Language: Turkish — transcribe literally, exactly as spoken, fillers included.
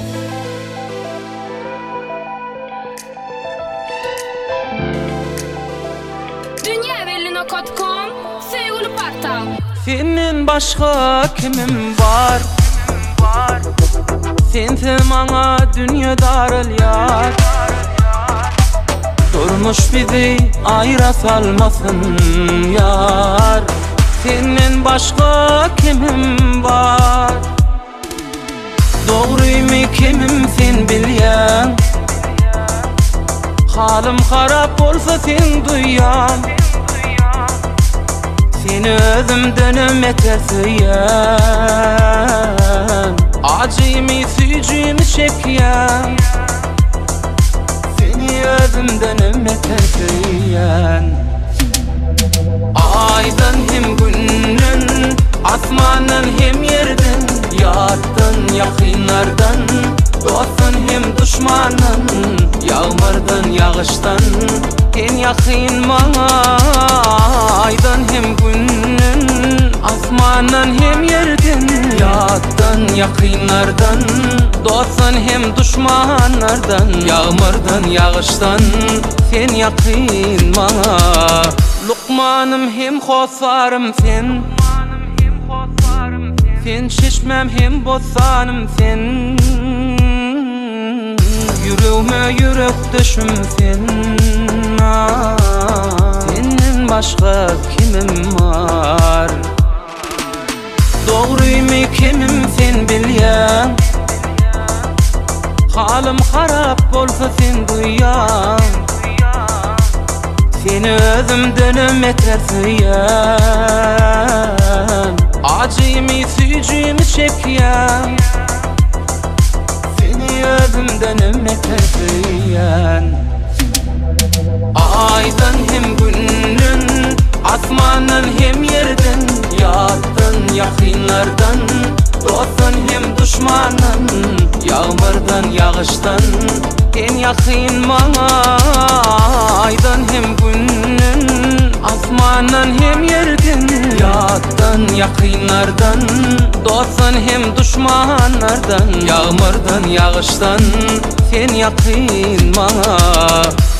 Dünýäwelli nokta com Söýgüli portal. Senden başka kimim var? Sensiz maňa dünýä darıl ýar. Durmuş bizi aýra salmasyn ýar. Senden başka kimim var? Dogrymy kimim sen bilýän? Halim harap bolsa sen duýýan. Seni özümden ümeter süýän, acıymy süýjümi çekýän. Seni özümden ümeter süýän. Aýdan hem günden, asmandan hem yerden, ýatdan ýakynlardan, dostun hem düşmandan, ýağmurdan ýagyşdan, en ýakyn maňa. Aýdan hem günden, asmandan hem yerden, ýatdan ýakynlardan, dostun hem düşmanlardan, ýağmurdan ýagyşdan, sen ýakyn maňa. Lukmanım hem hosarım sen, sen şişmem hem bosanım sen. Yüreğime yürek düşüm sen. Senden başka kimim var? Dogrymy kimim sen bilýän? Halim harap bolsa sen duýýan. Seni özümden ümeter süýän, acıymy süýjümi çekýän. Seni özümden ümeter süýän. Aýdan hem günden, asmandan hem yerden, ýatdan ýakynlardan, dostun hem düşmandan, ýağmurdan ýagyşdan, en ýakyn maňa. Aýdan hem günden, asmandan hem yerden, ýatdan ýakynlardan, dostun hem düşmanlardan, ýağmurdan ýagyşdan, sen ýakyn maňa.